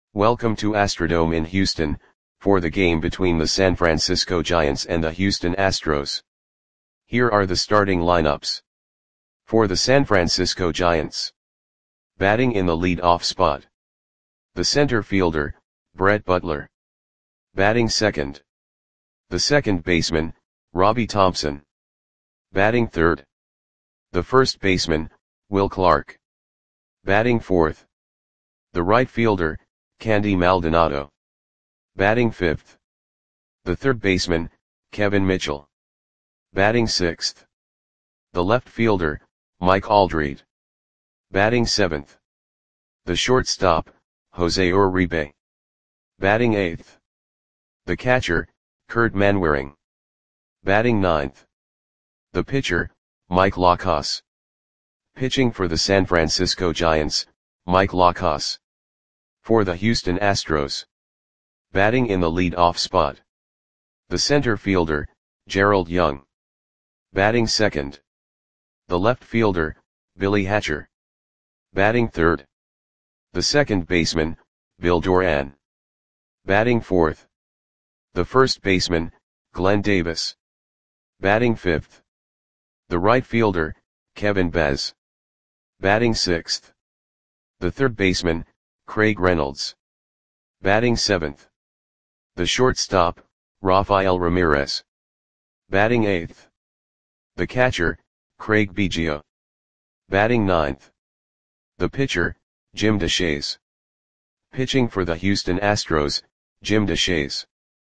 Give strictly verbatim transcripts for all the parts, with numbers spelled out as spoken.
Welcome to Astrodome in Houston, for the game between the San Francisco Giants and the Houston Astros. Here are the starting lineups. For the San Francisco Giants. Batting in the lead-off spot. The center fielder, Brett Butler. Batting second. The second baseman, Robbie Thompson. Batting third. The first baseman, Will Clark. Batting fourth. The right fielder, Candy Maldonado. Batting fifth. The third baseman, Kevin Mitchell. Batting sixth. The left fielder, Mike Aldrete. Batting seventh. The shortstop, Jose Uribe. Batting eighth. The catcher, Kurt Manwaring. Batting ninth. The pitcher, Mike Lacos. Pitching for the San Francisco Giants, Mike Lacos. For the Houston Astros. Batting in the lead-off spot. The center fielder, Gerald Young. Batting second. The left fielder, Billy Hatcher. Batting third. The second baseman, Bill Doran. Batting fourth. The first baseman, Glenn Davis. Batting fifth. The right fielder, Kevin Bez. Batting sixth. The third baseman, Craig Reynolds. Batting seventh. The shortstop, Rafael Ramirez. Batting eighth. The catcher, Craig Biggio. Batting ninth. The pitcher, Jim Deshaies. Pitching for the Houston Astros, Jim Deshaies.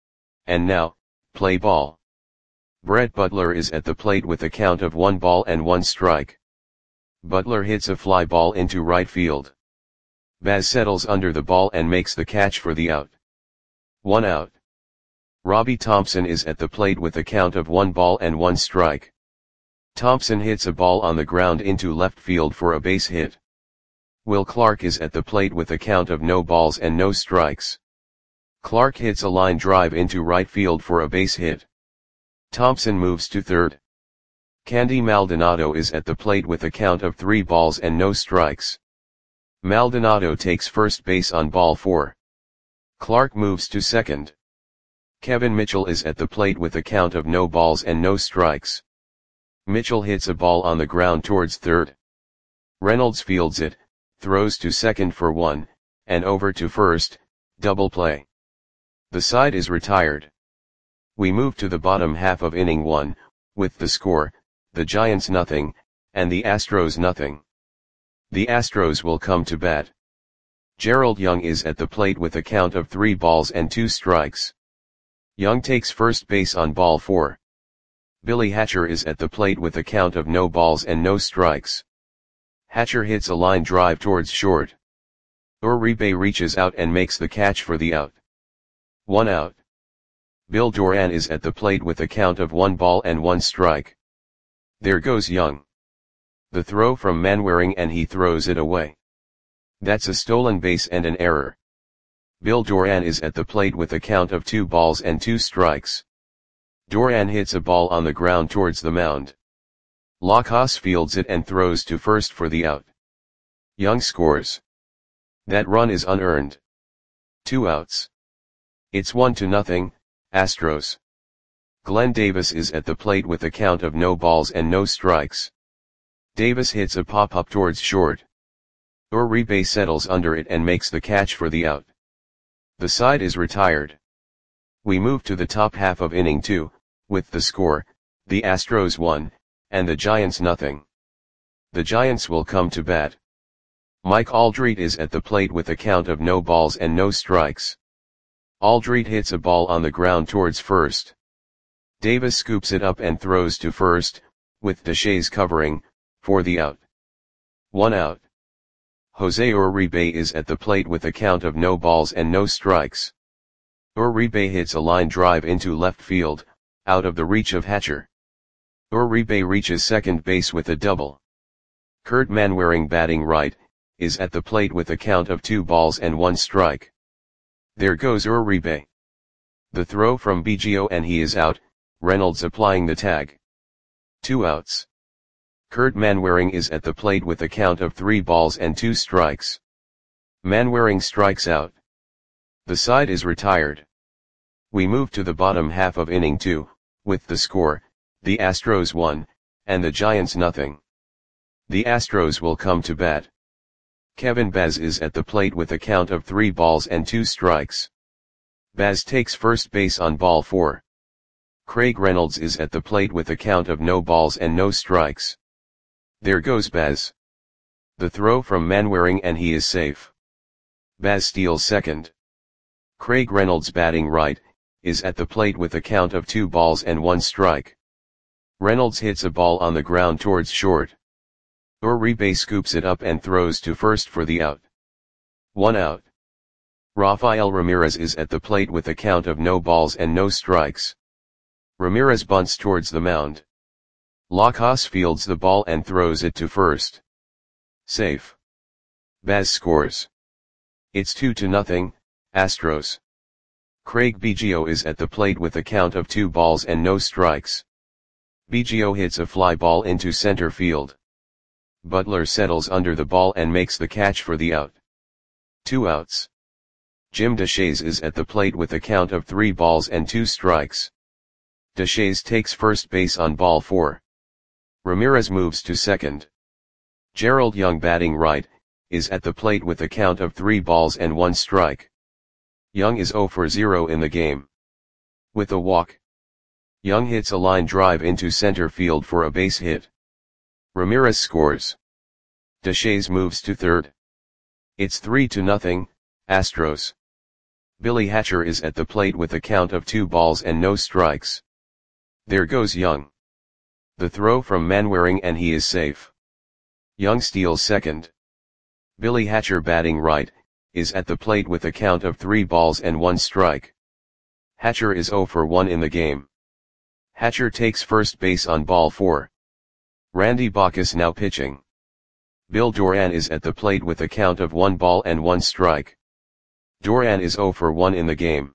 And now, play ball. Brett Butler is at the plate with a count of one ball and one strike. Butler hits a fly ball into right field. Baz settles under the ball and makes the catch for the out. One out. Robbie Thompson is at the plate with a count of one ball and one strike. Thompson hits a ball on the ground into left field for a base hit. Will Clark is at the plate with a count of no balls and no strikes. Clark hits a line drive into right field for a base hit. Thompson moves to third. Candy Maldonado is at the plate with a count of three balls and no strikes. Maldonado takes first base on ball four. Clark moves to second. Kevin Mitchell is at the plate with a count of no balls and no strikes. Mitchell hits a ball on the ground towards third. Reynolds fields it, throws to second for one, and over to first, double play. The side is retired. We move to the bottom half of inning one, with the score, the Giants nothing, and the Astros nothing. The Astros will come to bat. Gerald Young is at the plate with a count of three balls and two strikes. Young takes first base on ball four. Billy Hatcher is at the plate with a count of no balls and no strikes. Hatcher hits a line drive towards short. Uribe reaches out and makes the catch for the out. One out. Bill Doran is at the plate with a count of one ball and one strike. There goes Young. The throw from Manwaring and he throws it away. That's a stolen base and an error. Bill Doran is at the plate with a count of two balls and two strikes. Doran hits a ball on the ground towards the mound. Lacos fields it and throws to first for the out. Young scores. That run is unearned. Two outs. It's one to nothing, Astros. Glenn Davis is at the plate with a count of no balls and no strikes. Davis hits a pop-up towards short. Uribe settles under it and makes the catch for the out. The side is retired. We move to the top half of inning two, with the score, the Astros one, and the Giants nothing. The Giants will come to bat. Mike Aldrete is at the plate with a count of no balls and no strikes. Aldrete hits a ball on the ground towards first. Davis scoops it up and throws to first, with Deshaies covering, for the out. One out. Jose Uribe is at the plate with a count of no balls and no strikes. Uribe hits a line drive into left field, out of the reach of Hatcher. Uribe reaches second base with a double. Kurt Manwaring batting right, is at the plate with a count of two balls and one strike. There goes Uribe. The throw from Biggio and he is out, Reynolds applying the tag. Two outs. Kurt Manwaring is at the plate with a count of three balls and two strikes. Manwaring strikes out. The side is retired. We move to the bottom half of inning two, with the score, the Astros one, and the Giants nothing. The Astros will come to bat. Kevin Baz is at the plate with a count of three balls and two strikes. Baz takes first base on ball four. Craig Reynolds is at the plate with a count of no balls and no strikes. There goes Baz. The throw from Manwaring and he is safe. Baz steals second. Craig Reynolds batting right, is at the plate with a count of two balls and one strike. Reynolds hits a ball on the ground towards short. Uribe scoops it up and throws to first for the out. One out. Rafael Ramirez is at the plate with a count of no balls and no strikes. Ramirez bunts towards the mound. Lacos fields the ball and throws it to first. Safe. Baz scores. It's two to nothing, Astros. Craig Biggio is at the plate with a count of two balls and no strikes. Biggio hits a fly ball into center field. Butler settles under the ball and makes the catch for the out. Two outs. Jim Deshaies is at the plate with a count of three balls and two strikes. Deshaies takes first base on ball four. Ramirez moves to second. Gerald Young batting right, is at the plate with a count of three balls and one strike. Young is zero for zero in the game. With a walk, Young hits a line drive into center field for a base hit. Ramirez scores. Deshaies moves to third. It's three to nothing, Astros. Billy Hatcher is at the plate with a count of two balls and no strikes. There goes Young. The throw from Manwaring and he is safe. Young steals second. Billy Hatcher batting right, is at the plate with a count of three balls and one strike. Hatcher is zero for one in the game. Hatcher takes first base on ball four. Randy Bacchus now pitching. Bill Doran is at the plate with a count of one ball and one strike. Doran is zero for one in the game.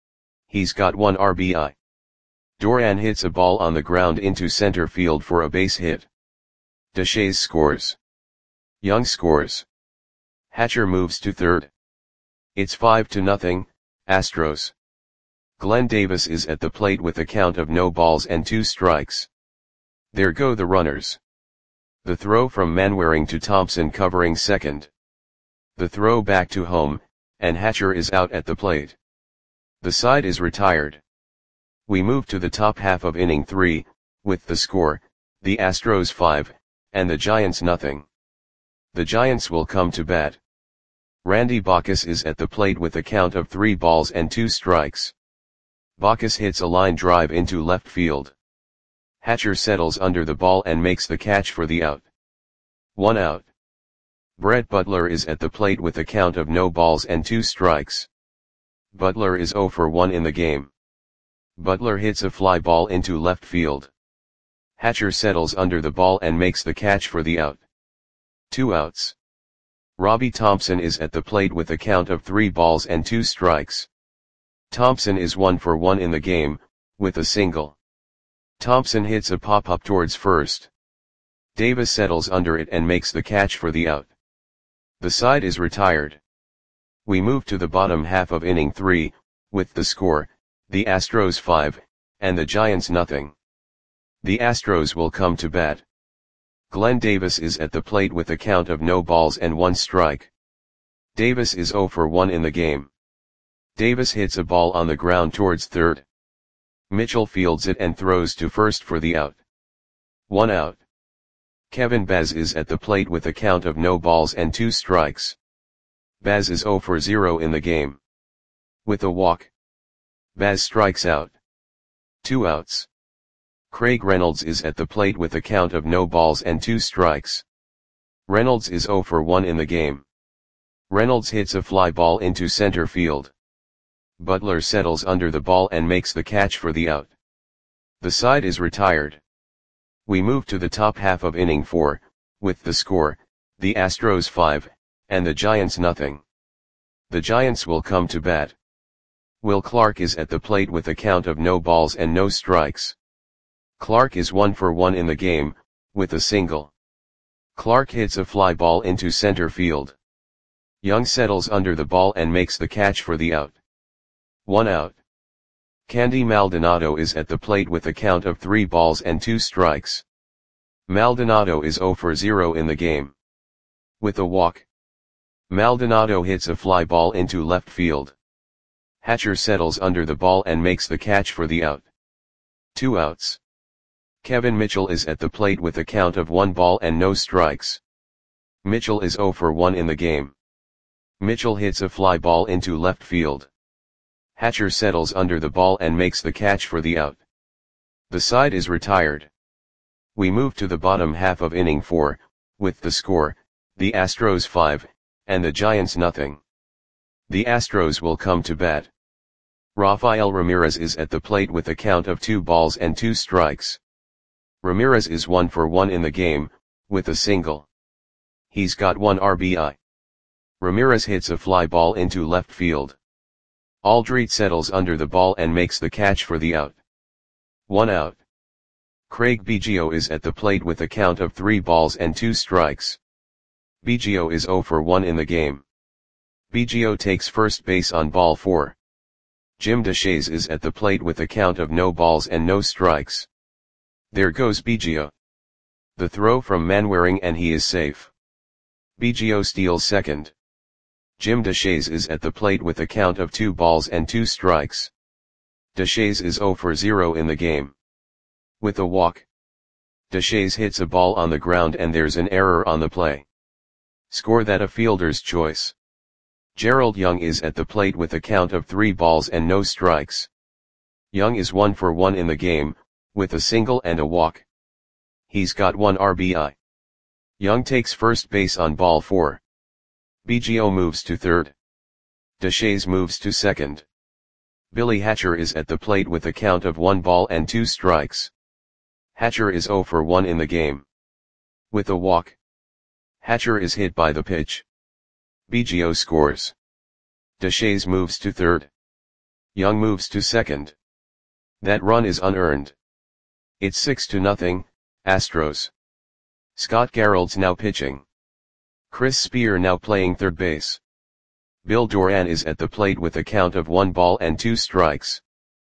He's got one R B I. Doran hits a ball on the ground into center field for a base hit. Deshaies scores. Young scores. Hatcher moves to third. It's five to nothing, Astros. Glenn Davis is at the plate with a count of no balls and two strikes. There go the runners. The throw from Manwaring to Thompson covering second. The throw back to home, and Hatcher is out at the plate. The side is retired. We move to the top half of inning three, with the score, the Astros five, and the Giants nothing. The Giants will come to bat. Randy Bacchus is at the plate with a count of three balls and two strikes. Bacchus hits a line drive into left field. Hatcher settles under the ball and makes the catch for the out. One out. Brett Butler is at the plate with a count of no balls and two strikes. Butler is zero for one in the game. Butler hits a fly ball into left field. Hatcher settles under the ball and makes the catch for the out. Two outs. Robbie Thompson is at the plate with a count of three balls and two strikes. Thompson is one for one in the game, with a single. Thompson hits a pop-up towards first. Davis settles under it and makes the catch for the out. The side is retired. We move to the bottom half of inning three, with the score, the Astros five, and the Giants nothing. The Astros will come to bat. Glenn Davis is at the plate with a count of no balls and one strike. Davis is zero for one in the game. Davis hits a ball on the ground towards third. Mitchell fields it and throws to first for the out. One out. Kevin Baz is at the plate with a count of no balls and two strikes. Baz is zero for zero in the game. With a walk, Baz strikes out. Two outs. Craig Reynolds is at the plate with a count of no balls and two strikes. Reynolds is zero for one in the game. Reynolds hits a fly ball into center field. Butler settles under the ball and makes the catch for the out. The side is retired. We move to the top half of inning four, with the score, the Astros five, and the Giants nothing. The Giants will come to bat. Will Clark is at the plate with a count of no balls and no strikes. Clark is one for one in the game, with a single. Clark hits a fly ball into center field. Young settles under the ball and makes the catch for the out. One out. Candy Maldonado is at the plate with a count of three balls and two strikes. Maldonado is zero for zero in the game. With a walk, Maldonado hits a fly ball into left field. Hatcher settles under the ball and makes the catch for the out. Two outs. Kevin Mitchell is at the plate with a count of one ball and no strikes. Mitchell is zero for one in the game. Mitchell hits a fly ball into left field. Hatcher settles under the ball and makes the catch for the out. The side is retired. We move to the bottom half of inning four, with the score, the Astros five, and the Giants nothing. The Astros will come to bat. Rafael Ramirez is at the plate with a count of two balls and two strikes. Ramirez is one for one in the game, with a single. He's got one R B I. Ramirez hits a fly ball into left field. Aldrete settles under the ball and makes the catch for the out. One out. Craig Biggio is at the plate with a count of three balls and two strikes. Biggio is zero for one in the game. Biggio takes first base on ball four. Jim Deshaies is at the plate with a count of no balls and no strikes. There goes Biggio. The throw from Manwaring and he is safe. Biggio steals second. Jim Deshaies is at the plate with a count of two balls and two strikes. Deshaies is zero for zero in the game. With a walk, Deshaies hits a ball on the ground and there's an error on the play. Score that a fielder's choice. Gerald Young is at the plate with a count of three balls and no strikes. Young is one for one in the game, with a single and a walk. He's got one R B I. Young takes first base on ball four. Biggio moves to third. Deshaies moves to second. Billy Hatcher is at the plate with a count of one ball and two strikes. Hatcher is zero for one in the game. With a walk, Hatcher is hit by the pitch. Biggio scores. Deshaies moves to third. Young moves to second. That run is unearned. It's six to nothing, Astros. Scott Garreld's now pitching. Chris Spear now playing third base. Bill Doran is at the plate with a count of one ball and two strikes.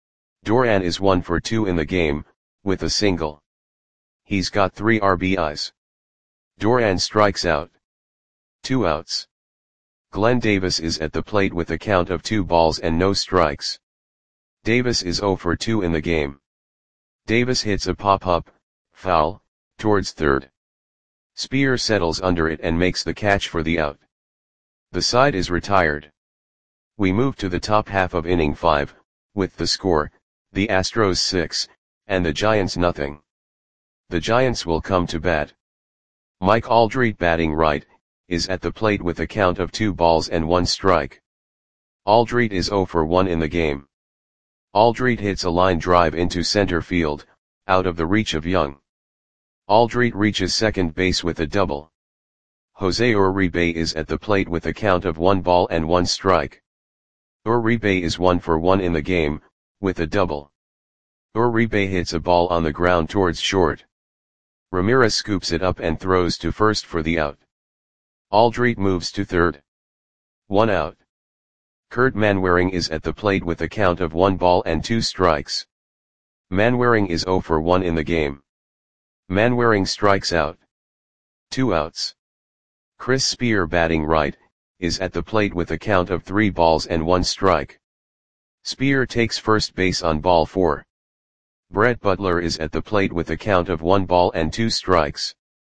Doran is one for two in the game, with a single. He's got three R B Is. Doran strikes out. Two outs. Glenn Davis is at the plate with a count of two balls and no strikes. Davis is zero for two in the game. Davis hits a pop-up, foul, towards third. Spear settles under it and makes the catch for the out. The side is retired. We move to the top half of inning five, with the score, the Astros six, and the Giants nothing. The Giants will come to bat. Mike Aldrete batting right, is at the plate with a count of two balls and one strike. Aldrete is zero for one in the game. Aldrete hits a line drive into center field, out of the reach of Young. Aldrete reaches second base with a double. Jose Uribe is at the plate with a count of one ball and one strike. Uribe is one for one in the game, with a double. Uribe hits a ball on the ground towards short. Ramirez scoops it up and throws to first for the out. Aldrete moves to third. One out. Kurt Manwaring is at the plate with a count of one ball and two strikes. Manwaring is zero for one in the game. Manwaring strikes out. Two outs. Chris Spear batting right, is at the plate with a count of three balls and one strike. Spear takes first base on ball four. Brett Butler is at the plate with a count of one ball and two strikes.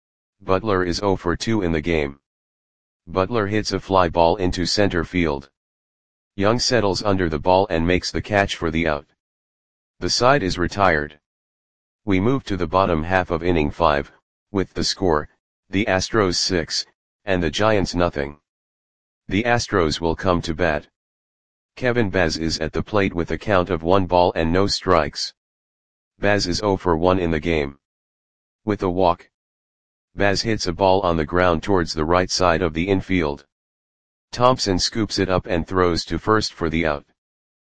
Butler is zero for two in the game. Butler hits a fly ball into center field. Young settles under the ball and makes the catch for the out. The side is retired. We move to the bottom half of inning five, with the score, the Astros six, and the Giants nothing. The Astros will come to bat. Kevin Baz is at the plate with a count of one ball and no strikes. Baz is zero for one in the game. With a walk, Baz hits a ball on the ground towards the right side of the infield. Thompson scoops it up and throws to first for the out.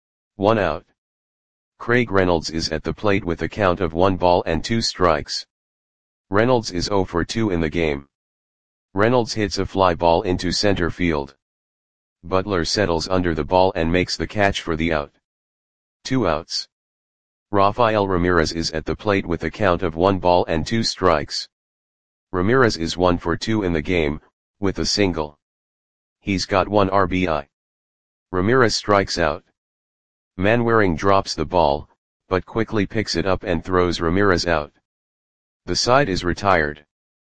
One out. Craig Reynolds is at the plate with a count of one ball and two strikes. Reynolds is zero for two in the game. Reynolds hits a fly ball into center field. Butler settles under the ball and makes the catch for the out. Two outs. Rafael Ramirez is at the plate with a count of one ball and two strikes. Ramirez is one for two in the game, with a single. He's got one R B I. Ramirez strikes out. Manwaring drops the ball, but quickly picks it up and throws Ramirez out. The side is retired.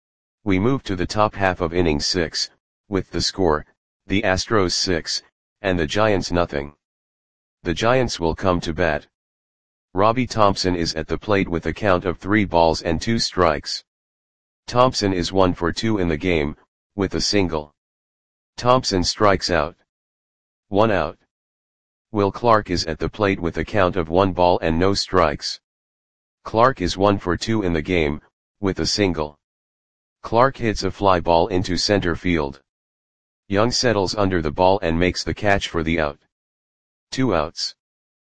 We move to the top half of inning six, with the score, the Astros six, and the Giants nothing. The Giants will come to bat. Robbie Thompson is at the plate with a count of three balls and two strikes. Thompson is one for two in the game, with a single. Thompson strikes out. One out. Will Clark is at the plate with a count of one ball and no strikes. Clark is one for two in the game, with a single. Clark hits a fly ball into center field. Young settles under the ball and makes the catch for the out. Two outs.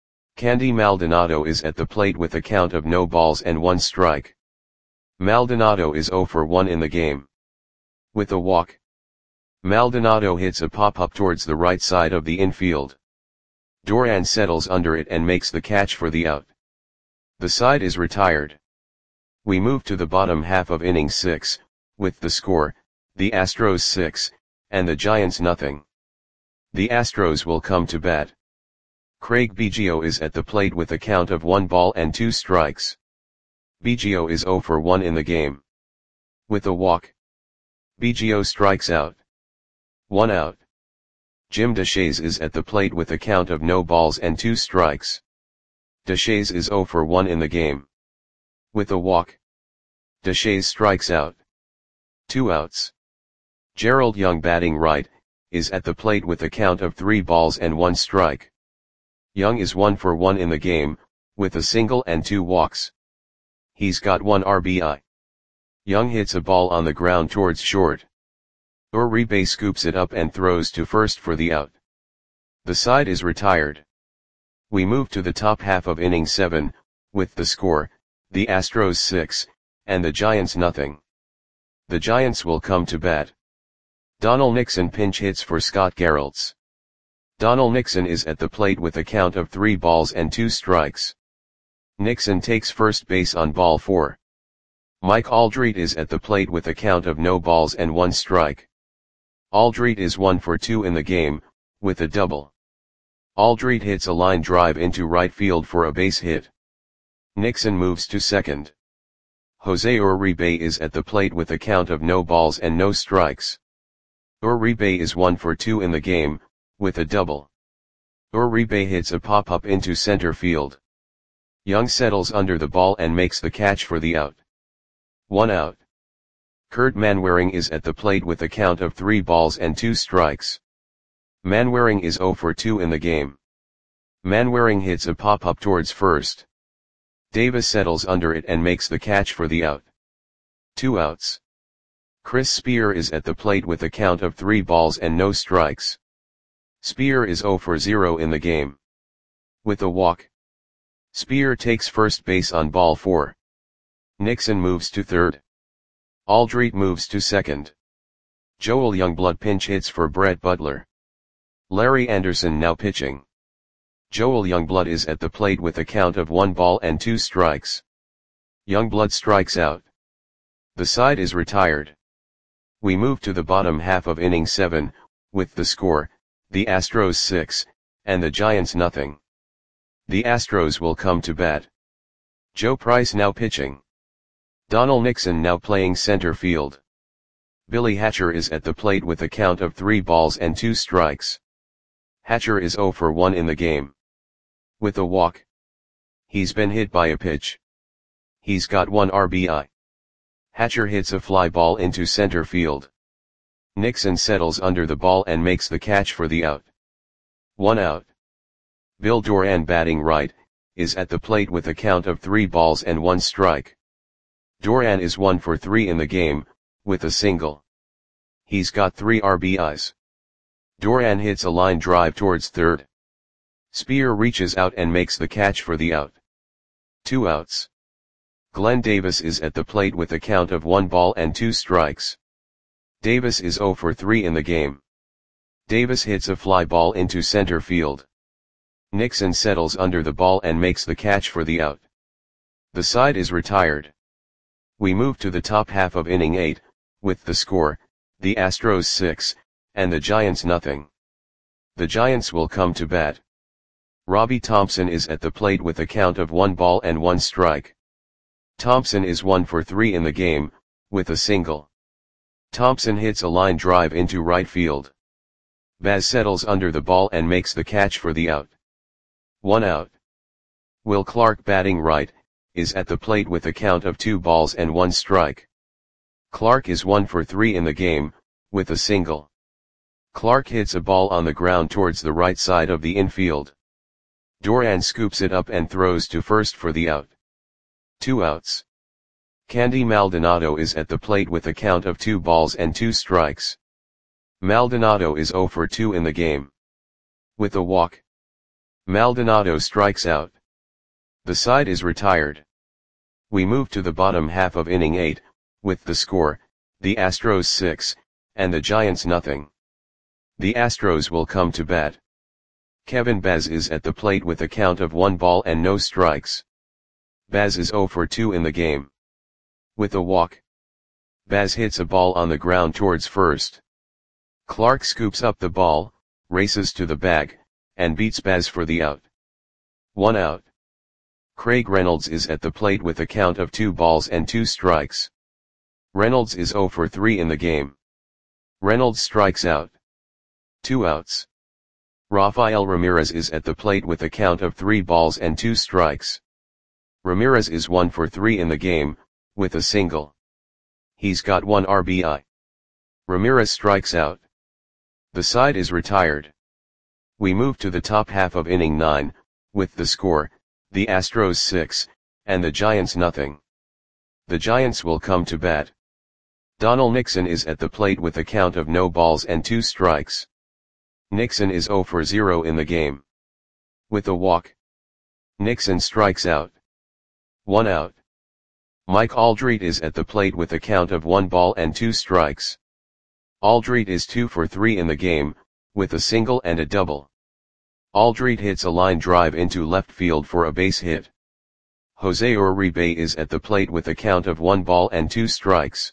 Candy Maldonado is at the plate with a count of no balls and one strike. Maldonado is zero for one in the game. With a walk. Maldonado hits a pop-up towards the right side of the infield. Duran settles under it and makes the catch for the out. The side is retired. We move to the bottom half of inning six, with the score, the Astros six, and the Giants nothing. The Astros will come to bat. Craig Biggio is at the plate with a count of one ball and two strikes. Biggio is zero for one in the game. With a walk. Biggio strikes out. One out. Jim Deshaies is at the plate with a count of no balls and two strikes. Deshaies is zero for one in the game. With a walk. Deshaies strikes out. Two outs. Gerald Young, batting right, is at the plate with a count of three balls and one strike. Young is one for one in the game, with a single and two walks. He's got one R B I. Young hits a ball on the ground towards short. Uribe scoops it up and throws to first for the out. The side is retired. We move to the top half of inning seven, with the score, the Astros six, and the Giants nothing. The Giants will come to bat. Donald Nixon pinch hits for Scott Geraltz. Donald Nixon is at the plate with a count of three balls and two strikes. Nixon takes first base on ball four. Mike Aldrete is at the plate with a count of no balls and one strike. Aldrete is one for two in the game, with a double. Aldrete hits a line drive into right field for a base hit. Nixon moves to second. Jose Uribe is at the plate with a count of no balls and no strikes. Uribe is one for two in the game, with a double. Uribe hits a pop-up into center field. Young settles under the ball and makes the catch for the out. One out. Kurt Manwaring is at the plate with a count of three balls and two strikes. Manwaring is zero for two in the game. Manwaring hits a pop-up towards first. Davis settles under it and makes the catch for the out. Two outs. Chris Spear is at the plate with a count of three balls and no strikes. Spear is zero for zero in the game. With a walk. Spear takes first base on ball four. Nixon moves to third. Aldrete moves to second. Joel Youngblood pinch hits for Brett Butler. Larry Anderson now pitching. Joel Youngblood is at the plate with a count of one ball and two strikes. Youngblood strikes out. The side is retired. We move to the bottom half of inning seven, with the score, the Astros six, and the Giants nothing. The Astros will come to bat. Joe Price now pitching. Donald Nixon now playing center field. Billy Hatcher is at the plate with a count of three balls and two strikes. Hatcher is zero for one in the game. With a walk. He's been hit by a pitch. He's got one R B I. Hatcher hits a fly ball into center field. Nixon settles under the ball and makes the catch for the out. One out. Bill Duran, batting right, is at the plate with a count of three balls and one strike. Duran is one for three in the game, with a single. He's got three R B Is. Duran hits a line drive towards third. Spear reaches out and makes the catch for the out. Two outs. Glenn Davis is at the plate with a count of one ball and two strikes. Davis is zero for three in the game. Davis hits a fly ball into center field. Nixon settles under the ball and makes the catch for the out. The side is retired. We move to the top half of inning eight, with the score, the Astros six, and the Giants nothing. The Giants will come to bat. Robbie Thompson is at the plate with a count of one ball and one strike. Thompson is one for three in the game, with a single. Thompson hits a line drive into right field. Baz settles under the ball and makes the catch for the out. One out. Will Clark, batting right, is at the plate with a count of two balls and one strike. Clark is one for three in the game, with a single. Clark hits a ball on the ground towards the right side of the infield. Duran scoops it up and throws to first for the out. Two outs. Candy Maldonado is at the plate with a count of two balls and two strikes. Maldonado is zero for two in the game. With a walk, Maldonado strikes out. The side is retired. We move to the bottom half of inning eight, with the score, the Astros six, and the Giants nothing. The Astros will come to bat. Kevin Baz is at the plate with a count of one ball and no strikes. Baz is zero for two in the game. With a walk, Baz hits a ball on the ground towards first. Clark scoops up the ball, races to the bag, and beats Baz for the out. One out. Craig Reynolds is at the plate with a count of two balls and two strikes. Reynolds is zero for three in the game. Reynolds strikes out. Two outs. Rafael Ramirez is at the plate with a count of three balls and two strikes. Ramirez is one for three in the game, with a single. He's got one R B I. Ramirez strikes out. The side is retired. We move to the top half of inning nine, with the score, the Astros six, and the Giants nothing. The Giants will come to bat. Donald Nixon is at the plate with a count of no balls and two strikes. Nixon is zero for zero in the game. With a walk, Nixon strikes out. One out. Mike Aldrete is at the plate with a count of one ball and two strikes. Aldrete is two for three in the game, with a single and a double. Aldrete hits a line drive into left field for a base hit. Jose Uribe is at the plate with a count of one ball and two strikes.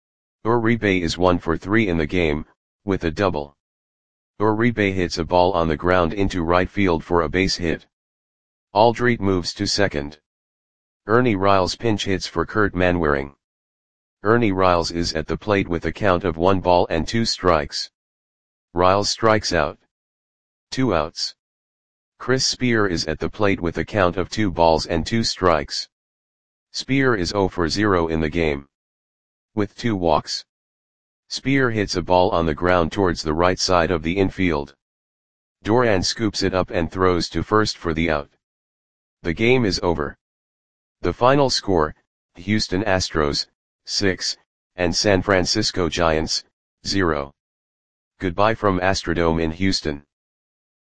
Uribe is one for three in the game, with a double. Uribe hits a ball on the ground into right field for a base hit. Aldrete moves to second. Ernie Riles pinch hits for Kurt Manwaring. Ernie Riles is at the plate with a count of one ball and two strikes. Riles strikes out. Two outs. Chris Spear is at the plate with a count of two balls and two strikes. Spear is zero for zero in the game. With two walks, Spear hits a ball on the ground towards the right side of the infield. Duran scoops it up and throws to first for the out. The game is over. The final score, Houston Astros, six, and San Francisco Giants, zero. Goodbye from Astrodome in Houston.